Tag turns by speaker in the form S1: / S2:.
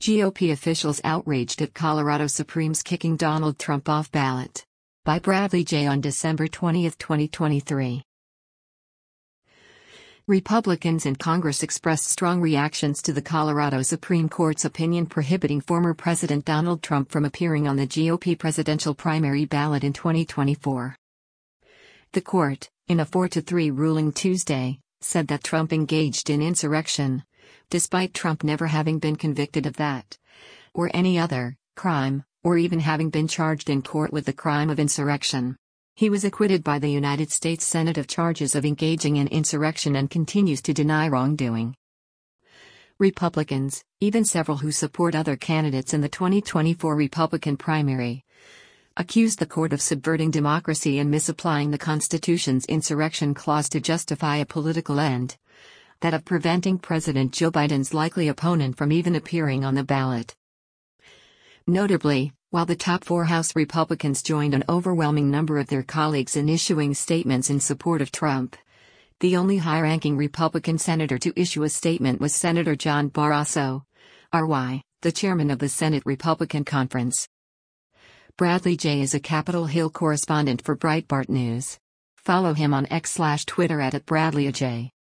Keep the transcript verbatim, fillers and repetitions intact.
S1: G O P officials outraged at Colorado Supreme's kicking Donald Trump off ballot. By Bradley J. on December twentieth, twenty twenty-three. Republicans in Congress expressed strong reactions to the Colorado Supreme Court's opinion prohibiting former President Donald Trump from appearing on the G O P presidential primary ballot in twenty twenty-four. The court, in a four to three ruling Tuesday, said that Trump engaged in insurrection, despite Trump never having been convicted of that or any other crime, or even having been charged in court with the crime of insurrection. He was acquitted by the United States Senate of charges of engaging in insurrection and continues to deny wrongdoing. Republicans, even several who support other candidates in the twenty twenty-four Republican primary, accused the court of subverting democracy and misapplying the Constitution's insurrection clause to justify a political end, that of preventing President Joe Biden's likely opponent from even appearing on the ballot. Notably, while the top four House Republicans joined an overwhelming number of their colleagues in issuing statements in support of Trump, the only high-ranking Republican senator to issue a statement was Senator John Barrasso, R Y, the chairman of the Senate Republican Conference. Bradley J. is a Capitol Hill correspondent for Breitbart News. Follow him on X slash Twitter at, at Bradley J.